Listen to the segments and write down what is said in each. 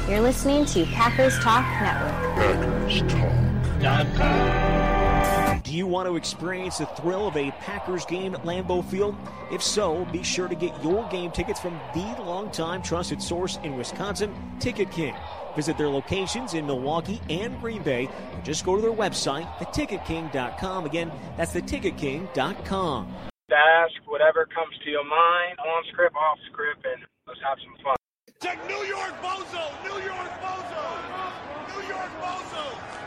You're listening to Packers Talk Network. Packers Talk. Do you want to experience the thrill of a Packers game at Lambeau Field? If so, be sure to get your game tickets from the longtime trusted source in Wisconsin, Ticket King. Visit their locations in Milwaukee and Green Bay, or just go to their website, theticketking.com. Again, that's theticketking.com. Ask whatever comes to your mind, on script, off script, and let's have some fun. Check New York Bozo! New York Bozo! New York Bozo!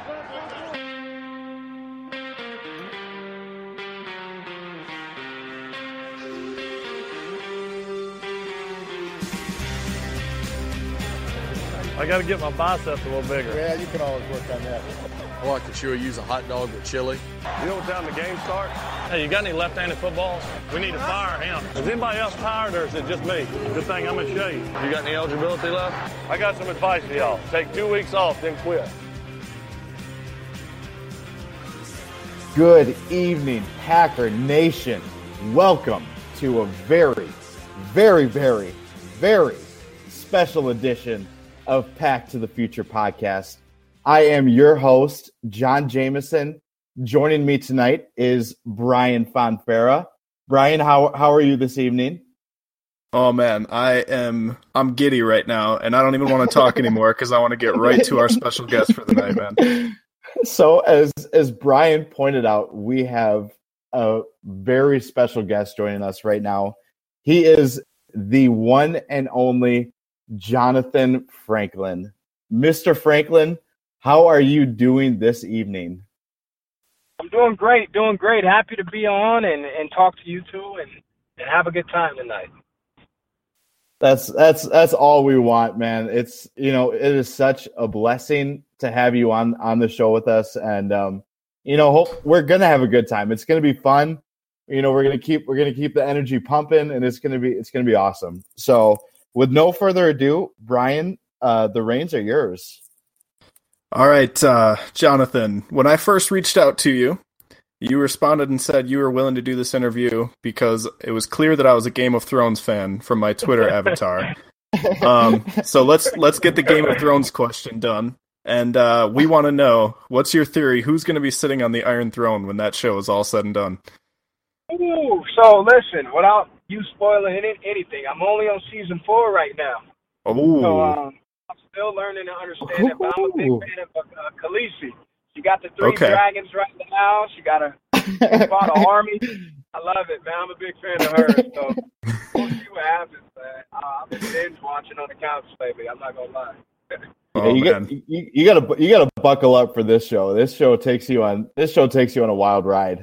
I got to get my biceps a little bigger. Yeah, you can always work on that. Or I could sure use a hot dog with chili. You know what time the game starts? Hey, you got any left-handed footballs? We need to fire him. Is anybody else tired or is it just me? Good thing I'm in shape. You got any eligibility left? I got some advice for y'all. Take 2 weeks off, then quit. Good evening, Packer Nation. Welcome to a very, very, very, very special edition of Pack to the Future podcast. I am your host, John Jameson. Joining me tonight is Brian Fonfera. Brian, how are you this evening? Oh man, I'm giddy right now, and I don't even want to talk anymore because I want to get right to our special guest for the night, man. So as Brian pointed out, we have a very special guest joining us right now. He is the one and only Jonathan Franklin. Mr. Franklin, how are you doing this evening? I'm doing great. Happy to be on and talk to you two and have a good time tonight. That's all we want, man. It's, it is such a blessing to have you on the show with us, and we're gonna have a good time. It's gonna be fun. We're gonna keep the energy pumping, and it's gonna be awesome. So, with no further ado, Brian, the reins are yours. All right, Jonathan, when I first reached out to you, you responded and said you were willing to do this interview because it was clear that I was a Game of Thrones fan from my Twitter avatar. So let's get the Game of Thrones question done. And we want to know, what's your theory? Who's going to be sitting on the Iron Throne when that show is all said and done? Ooh, so listen, without you spoiling anything, I'm only on season 4 right now. Oh. So I'm still learning to understand it, but I'm a big fan of Khaleesi. She got the 3 dragons right now. She got fought an army. I love it, man. I'm a big fan of her. So we'll see what happens, man. I've been binge watching on the couch lately. I'm not gonna lie. Oh, you gotta buckle up for this show. This show takes you on a wild ride.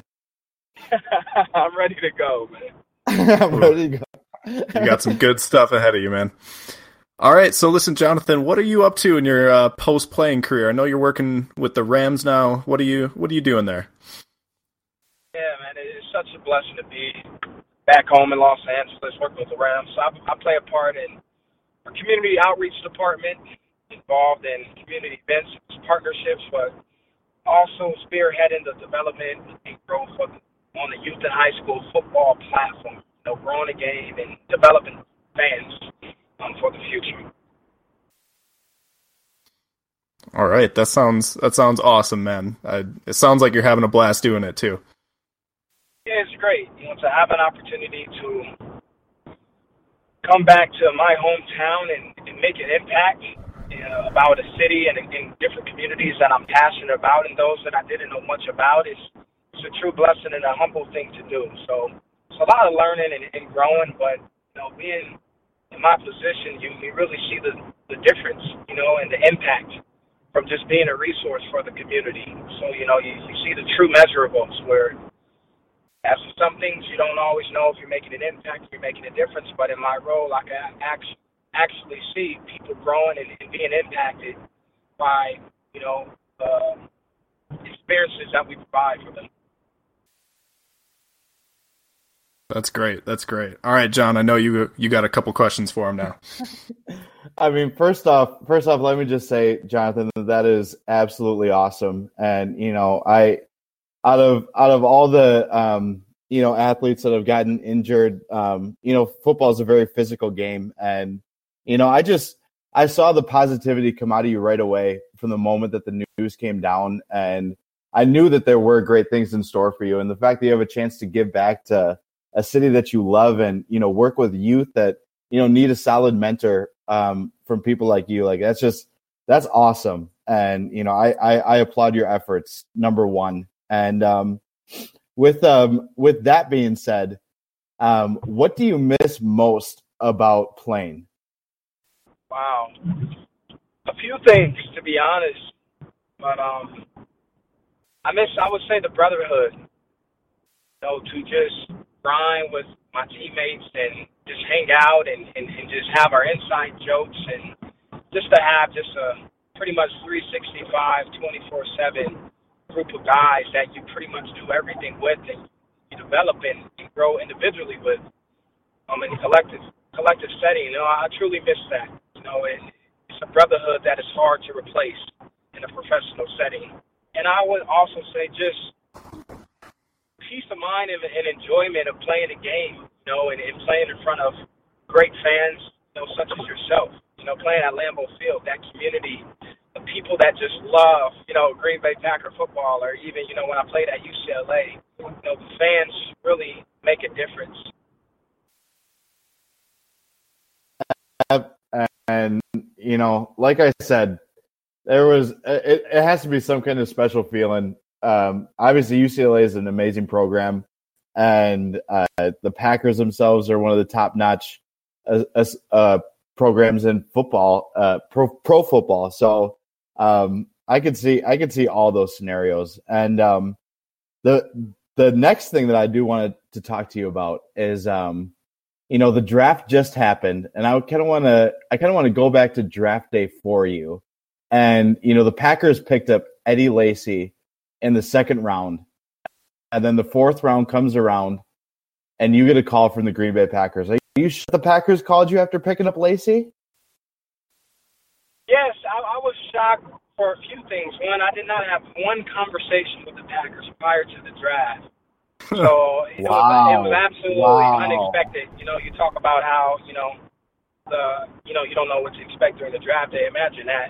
I'm ready to go, man. I'm ready to go. You got some good stuff ahead of you, man. All right, so listen, Jonathan, what are you up to in your post-playing career? I know you're working with the Rams now. What are you doing there? Yeah, man, it's such a blessing to be back home in Los Angeles working with the Rams. So I play a part in our community outreach department, involved in community events, partnerships, but also spearheading the development and growth on the youth and high school football platform. Growing the game and developing fans for the future. All right, that sounds awesome, man. It sounds like you're having a blast doing it too. Yeah, it's great. To have an opportunity to come back to my hometown and make an impact about a city and in different communities that I'm passionate about, and those that I didn't know much about, it's a true blessing and a humble thing to do. So it's a lot of learning and growing, but being in my position, you really see the difference, and the impact from just being a resource for the community. So, you see the true measurables where as for some things you don't always know if you're making an impact, if you're making a difference, but in my role, I can actually see people growing and being impacted by, experiences that we provide for them. That's great. All right, John, I know you got a couple questions for him now. I mean, first off, let me just say, Jonathan, that is absolutely awesome. And, I out of all the, athletes that have gotten injured, football is a very physical game. And, I I saw the positivity come out of you right away from the moment that the news came down, and I knew that there were great things in store for you. And the fact that you have a chance to give back to a city that you love and, work with youth that, need a solid mentor from people like you, like that's awesome. And, I applaud your efforts, number one. And with that being said, what do you miss most about playing? Wow. A few things, to be honest. But I would say the brotherhood. To just grind with my teammates and just hang out and just have our inside jokes and just to have just a pretty much 365, 24/7 group of guys that you pretty much do everything with and you develop and grow individually with in a collective setting. I truly miss that. And it's a brotherhood that is hard to replace in a professional setting. And I would also say just peace of mind and enjoyment of playing the game, and playing in front of great fans, such as yourself, playing at Lambeau Field, that community, the people that just love, Green Bay Packer football, or even, when I played at UCLA, the fans really make a difference. And, like I said, it has to be some kind of special feeling. Obviously, UCLA is an amazing program, and the Packers themselves are one of the top-notch programs in football, pro football. So I could see all those scenarios. And the next thing that I do want to talk to you about is the draft just happened, and I kind of want to go back to draft day for you. And the Packers picked up Eddie Lacy in the second round, and then the fourth round comes around, and you get a call from the Green Bay Packers. Are you sure the Packers called you after picking up Lacy? Yes, I was shocked for a few things. One, I did not have one conversation with the Packers prior to the draft. So it was absolutely unexpected. You talk about how, you don't know what to expect during the draft day. Imagine that.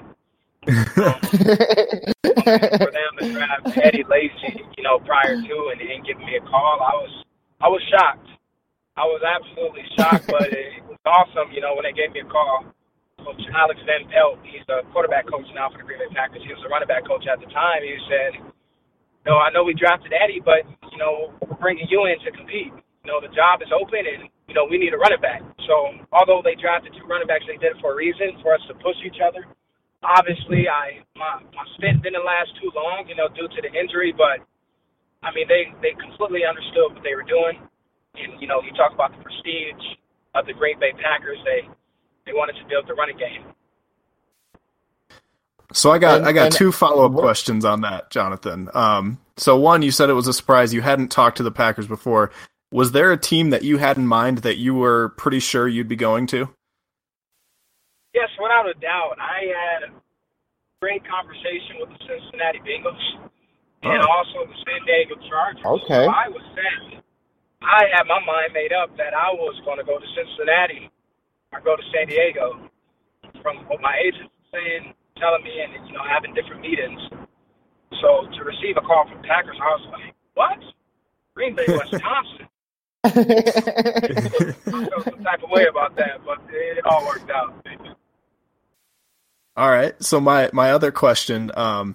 For them to draft Eddie Lacy, prior to and giving me a call, I was shocked. I was absolutely shocked, but it was awesome, when they gave me a call. Coach Alex Van Pelt, he's the quarterback coach now for the Green Bay Packers. He was the running back coach at the time. He said, I know we drafted Eddie, but, we're bringing you in to compete. The job is open, and, we need a running back. So although they drafted two running backs, they did it for a reason, for us to push each other. Obviously, my stint didn't last too long, due to the injury, but, they completely understood what they were doing. And, you talk about the prestige of the Green Bay Packers. They wanted to build the running game. So I got two follow-up questions on that, Jonathan. So one, you said it was a surprise. You hadn't talked to the Packers before. Was there a team that you had in mind that you were pretty sure you'd be going to? Yes, without a doubt. I had a great conversation with the Cincinnati Bengals and also the San Diego Chargers. Okay. So I was set. I had my mind made up that I was going to go to Cincinnati or go to San Diego from what my agent was saying, telling me, and having different meetings. So to receive a call from Packers, I was like, what? Green Bay, Wisconsin. I felt some type of way about that, but it all worked out. All right. So my other question,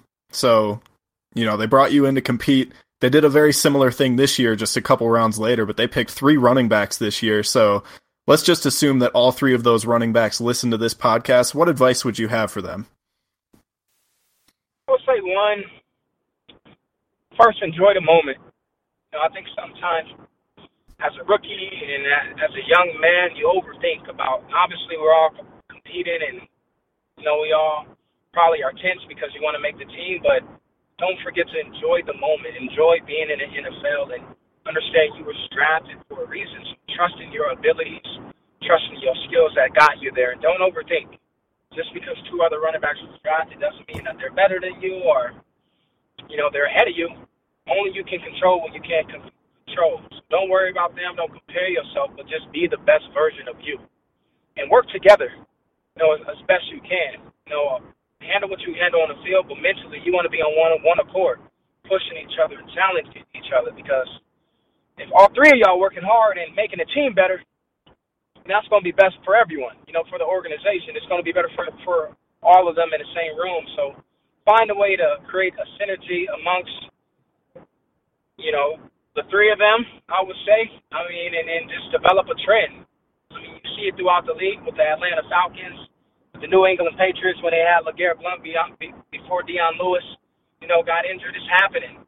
they brought you in to compete. They did a very similar thing this year, just a couple rounds later, but they picked 3 running backs this year. So let's just assume that all 3 of those running backs listen to this podcast. What advice would you have for them? I would say, one, first, enjoy the moment. I think sometimes as a rookie and as a young man, you overthink about, obviously we're all competing and, we all probably are tense because you want to make the team, but don't forget to enjoy the moment. Enjoy being in the NFL and understand you were drafted for a reason. So trust in your abilities, trust in your skills that got you there, and don't overthink. Just because 2 other running backs were drafted doesn't mean that they're better than you or, they're ahead of you. Only you can control what you can't control. So don't worry about them. Don't compare yourself, but just be the best version of you. And work together. as best you can. Handle what you handle on the field, but mentally you want to be on one accord, pushing each other and challenging each other, because if all three of y'all working hard and making the team better, that's going to be best for everyone, for the organization. It's going to be better for all of them in the same room. So find a way to create a synergy amongst, the three of them, I would say. And just develop a trend. You see it throughout the league with the Atlanta Falcons, the New England Patriots when they had LeGarrette Blount before Deion Lewis, got injured. It's happening.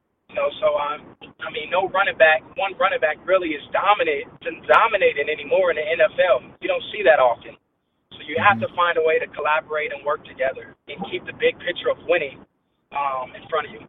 No running back, one running back really is dominating anymore in the NFL. You don't see that often. So you have to find a way to collaborate and work together and keep the big picture of winning in front of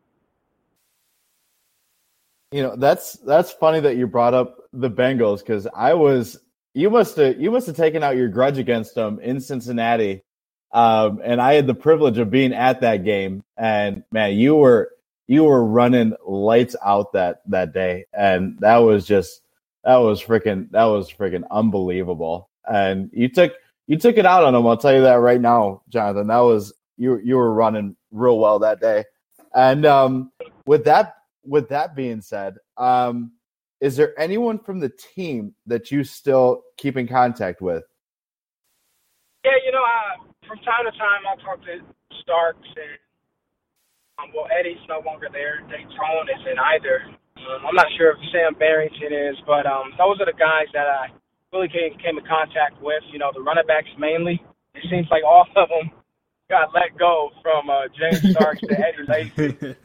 you. That's funny that you brought up the Bengals, because you must have taken out your grudge against them in Cincinnati, and I had the privilege of being at that game. And man, you were running lights out that day, and that was freaking unbelievable. And you took it out on them. I'll tell you that right now, Jonathan. That was you were running real well that day. And with that being said, is there anyone from the team that you still keep in contact with? Yeah, from time to time I'll talk to Starks and Eddie's no longer there. Dayton isn't either. I'm not sure if Sam Barrington is, but those are the guys that I really came in contact with. The running backs mainly. It seems like all of them got let go, from James Starks to Eddie Lacy.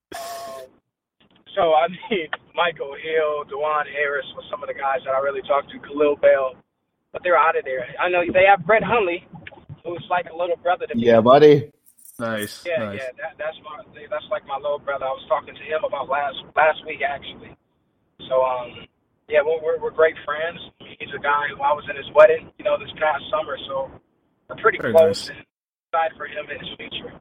So, Michael Hill, DeJuan Harris was some of the guys that I really talked to, Khalil Bell, but they're out of there. I know they have Brett Hundley, who's like a little brother to me. Yeah, buddy. Nice. Yeah, nice. yeah, that's like my little brother. I was talking to him about last week, actually. So, we're great friends. He's a guy who I was in his wedding, this past summer, so we're pretty Very close. nice. And excited for him in his future.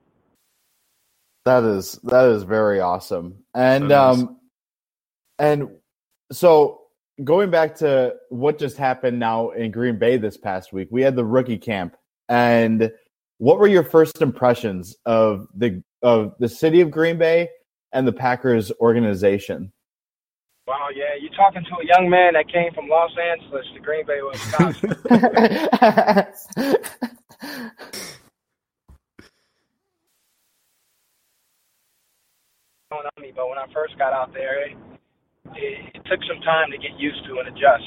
That is very awesome. And Nice. And so going back to what just happened now in Green Bay this past week, we had the rookie camp. And what were your first impressions of the city of Green Bay and the Packers organization? Wow, yeah, you're talking to a young man that came from Los Angeles to Green Bay, Wisconsin. But when I first got out there, it took some time to get used to and adjust.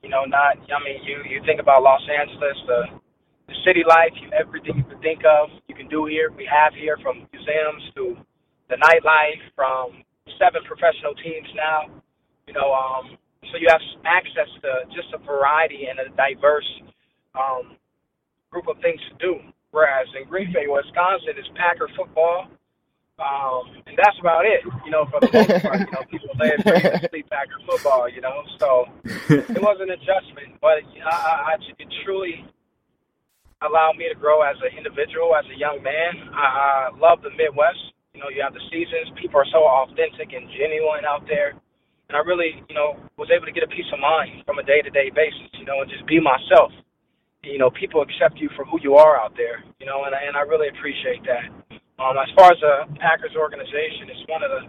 You think about Los Angeles, the city life, everything you could think of, you can do here. We have here, from museums to the nightlife, from 7 professional teams now. So you have access to just a variety and a diverse group of things to do. Whereas in Green Bay, Wisconsin, is Packer football. And that's about it, for the most part. People live, breathe, and sleep Packer football, So it was an adjustment, but it truly allowed me to grow as an individual, as a young man. I love the Midwest. You have the seasons. People are so authentic and genuine out there. And I really, was able to get a peace of mind from a day-to-day basis, and just be myself. People accept you for who you are out there, and I really appreciate that. As far as the Packers organization, it's one of the,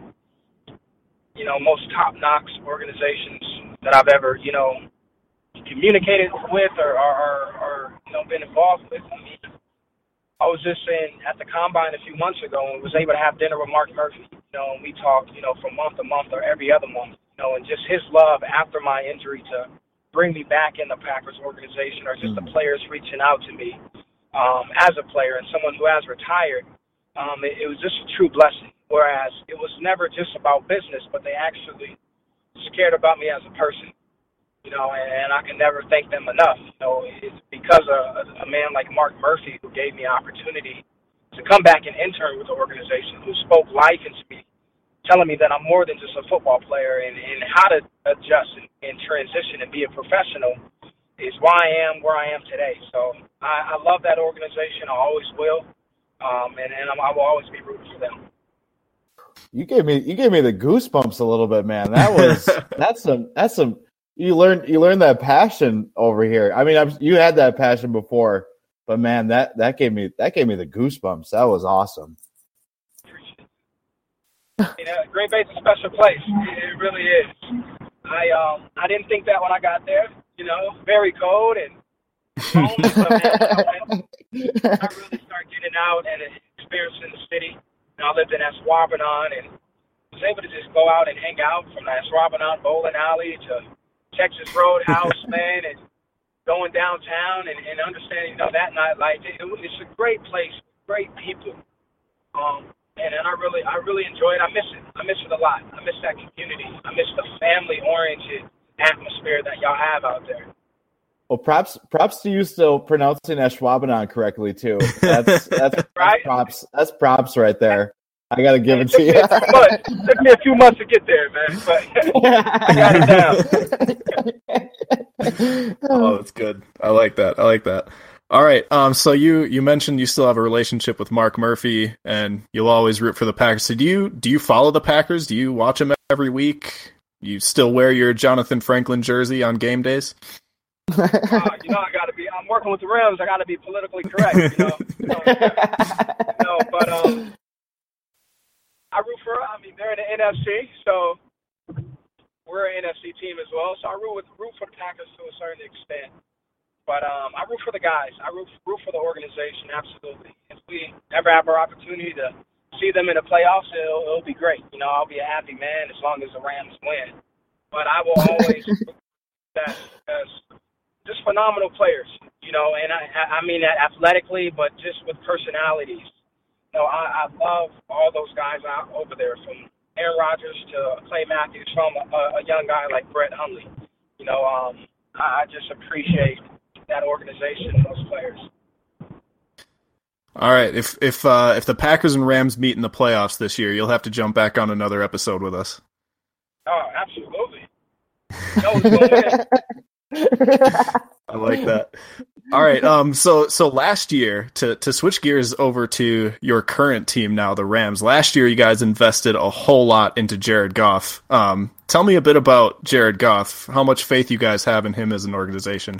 most top-notch organizations that I've ever, communicated with or been involved with. I was just at the Combine a few months ago and was able to have dinner with Mark Murphy, and we talked, from month to month or every other month, and just his love after my injury to bring me back in the Packers organization, or just the players reaching out to me as a player and someone who has retired. It was just a true blessing, whereas it was never just about business, but they actually cared about me as a person, and I can never thank them enough. It's because of a man like Mark Murphy, who gave me an opportunity to come back and intern with the organization, who spoke life into me, telling me that I'm more than just a football player, and how to adjust and transition and be a professional is why I am where I am today. So I love that organization. I always will. And I will always be rooting for them. You gave me the goosebumps a little bit, man. That's some. You learned that passion over here. You had that passion before, But man, that gave me the goosebumps. That was awesome. Green Bay's a special place. It really is. I didn't think that when I got there. Very cold and lonely. But man, I really started getting out and experiencing the city. I lived in Ashwaubenon and was able to just go out and hang out from the Ashwaubenon bowling alley to Texas Roadhouse, man, and going downtown and understanding, that nightlife. It's a great place, great people. And I really enjoy it. I miss it. I miss it a lot. I miss that community. I miss the family-oriented atmosphere that y'all have out there. Well, props to you still pronouncing Ashwaubenon correctly too. That's right? Props. That's props right there. I gotta give it to you. It took me a few months to get there, man. But I got it down. Oh, that's good. I like that. All right. So you mentioned you still have a relationship with Mark Murphy, and you'll always root for the Packers. So do you follow the Packers? Do you watch them every week? You still wear your Jonathan Franklin jersey on game days? I gotta be. I'm working with the Rams. I gotta be politically correct. But I root for. They're in the NFC, so we're an NFC team as well. So I root for the Packers to a certain extent. But I root for the guys. I root for the organization. Absolutely. If we ever have our opportunity to see them in the playoffs, it'll be great. I'll be a happy man as long as the Rams win. But I will always that as just phenomenal players, and I mean that athletically, but just with personalities. I love all those guys out over there, from Aaron Rodgers to Clay Matthews, from a young guy like Brett Hundley. I just appreciate that organization and those players. All right, if the Packers and Rams meet in the playoffs this year, you'll have to jump back on another episode with us. Oh, absolutely. I like that. All right. So last year, to switch gears over to your current team now, the Rams. Last year, you guys invested a whole lot into Jared Goff. Tell me a bit about Jared Goff. How much faith you guys have in him as an organization?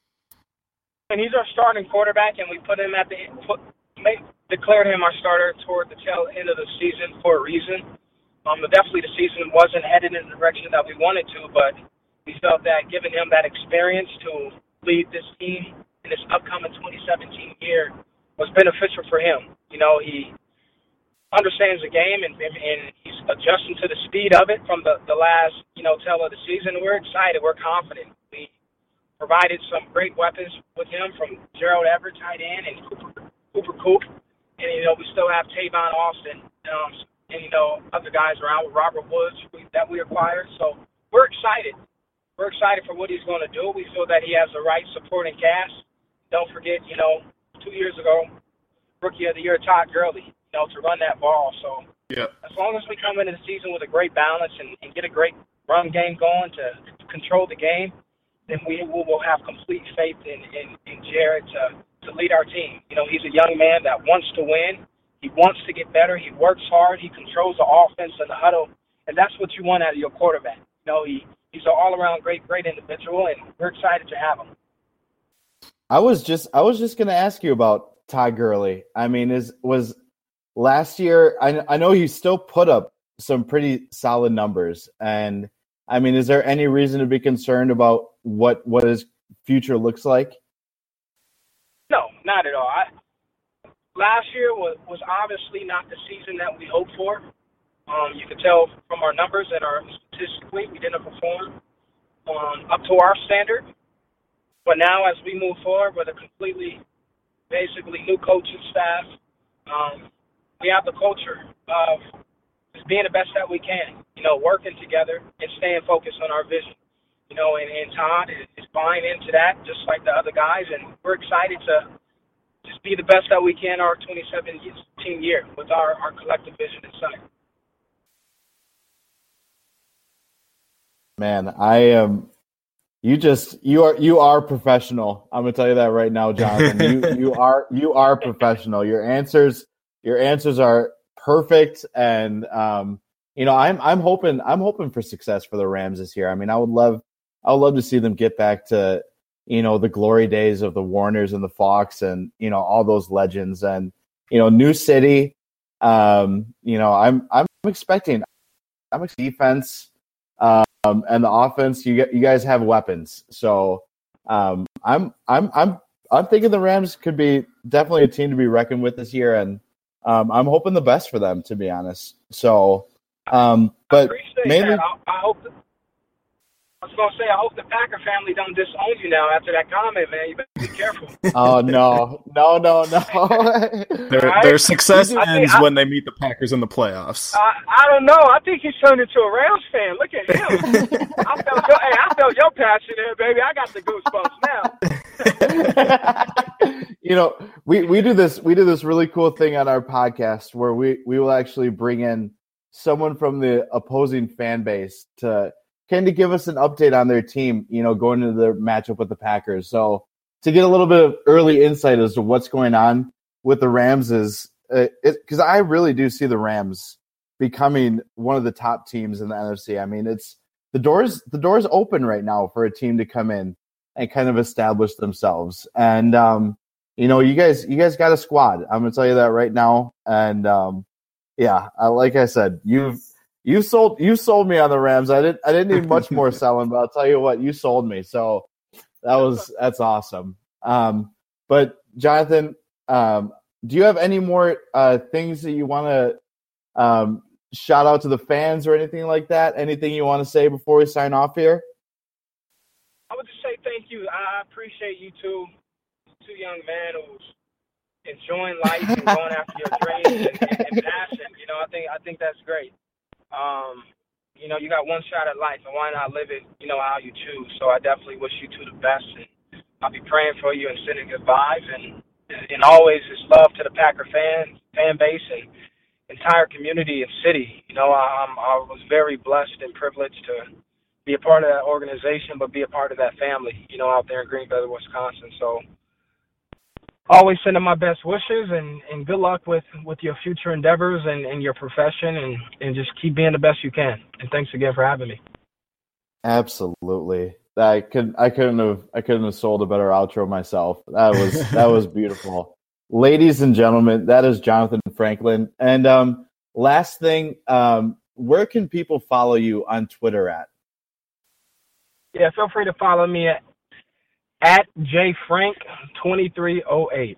And he's our starting quarterback, and we put him declared him our starter toward the tail end of the season for a reason. Definitely the season wasn't headed in the direction that we wanted to, but we felt that giving him that experience to lead this team in this upcoming 2017 year was beneficial for him. He understands the game, and he's adjusting to the speed of it from the last, tail of the season. We're excited. We're confident. We provided some great weapons with him, from Gerald Everett, tight end, and Cooper Coop. And, we still have Tavon Austin and, other guys around with Robert Woods that we acquired. So we're excited. We're excited for what he's going to do. We feel that he has the right supporting cast. Don't forget, 2 years ago, Rookie of the Year, Todd Gurley, to run that ball. So yeah, as long as we come into the season with a great balance and get a great run game going to control the game, then we will have complete faith in Jared to lead our team. He's a young man that wants to win. He wants to get better. He works hard. He controls the offense and the huddle, and that's what you want out of your quarterback. He's an all-around great individual, and we're excited to have him. I was just going to ask you about Todd Gurley. Was last year? I know he still put up some pretty solid numbers, and is there any reason to be concerned about what his future looks like? No, not at all. Last year was obviously not the season that we hoped for. You could tell from our numbers that statistically we didn't perform up to our standard. But now, as we move forward with a basically new coaching staff, we have the culture of just being the best that we can, working together and staying focused on our vision. And Todd is buying into that just like the other guys, and we're excited to just be the best that we can our 2017 year with our collective vision in sight. Man, I am. You are professional. I'm gonna tell you that right now, Jonathan. you are professional. Your answers are perfect, and I'm hoping for success for the Rams this year. I would love to see them get back to the glory days of the Warners and the Fox and, all those legends and, new city. I'm expecting defense and the offense. You guys have weapons. So I'm thinking the Rams could be definitely a team to be reckoned with this year. And I'm hoping the best for them, to be honest. So, but mainly, I was going to say, I hope the Packer family don't disown you now after that comment, man. You better be careful. Oh, no. Their success ends when they meet the Packers in the playoffs. I don't know. I think he's turned into a Rams fan. Look at him. I felt your passion there, baby. I got the goosebumps now. We do this really cool thing on our podcast where we will actually bring in someone from the opposing fan base to kind of give us an update on their team, going into their matchup with the Packers. So to get a little bit of early insight as to what's going on with the Rams is because I really do see the Rams becoming one of the top teams in the NFC. I mean, it's the doors open right now for a team to come in and kind of establish themselves. And you guys got a squad. I'm gonna tell you that right now. And like I said, You sold me on the Rams. I didn't need much more selling, but I'll tell you what, you sold me. So that's awesome. But Jonathan, do you have any more things that you want to shout out to the fans or anything like that? Anything you want to say before we sign off here? I would just say thank you. I appreciate you two young men who's enjoying life and going after your dreams and passion. I think that's great. You got one shot at life, and why not live it, how you choose. So I definitely wish you two the best, and I'll be praying for you and sending good vibes. And always is love to the Packer fan base and entire community and city. I was very blessed and privileged to be a part of that organization, but be a part of that family, out there in Green Bay, Wisconsin. So always sending my best wishes and good luck with your future endeavors and your profession and just keep being the best you can. And thanks again for having me. Absolutely. I couldn't have sold a better outro myself. That was beautiful. Ladies and gentlemen, that is Jonathan Franklin. And last thing, where can people follow you on Twitter at? Yeah, feel free to follow me at jfrank2308.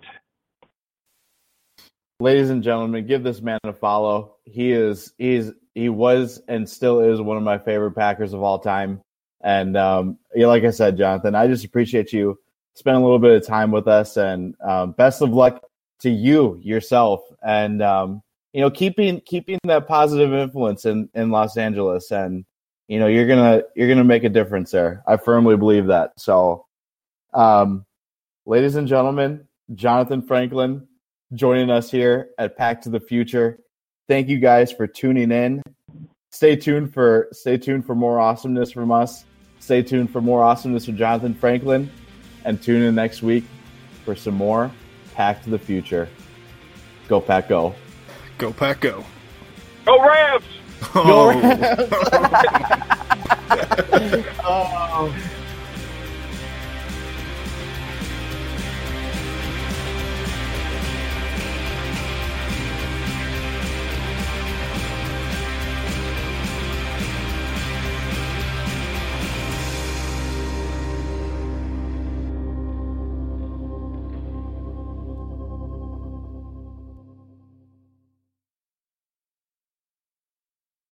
Ladies and gentlemen, give this man a follow. He was and still is one of my favorite Packers of all time. And like I said, Jonathan, I just appreciate you spending a little bit of time with us, and best of luck to you yourself, and keeping that positive influence in Los Angeles, and you're gonna make a difference there. I firmly believe that. So. Ladies and gentlemen, Jonathan Franklin joining us here at Pack to the Future. Thank you guys for tuning in. Stay tuned for more awesomeness from us. Stay tuned for more awesomeness from Jonathan Franklin, and tune in next week for some more Pack to the Future. Go Pack, go! Go Pack, go! Go Rams! Oh. Go Rams! Oh.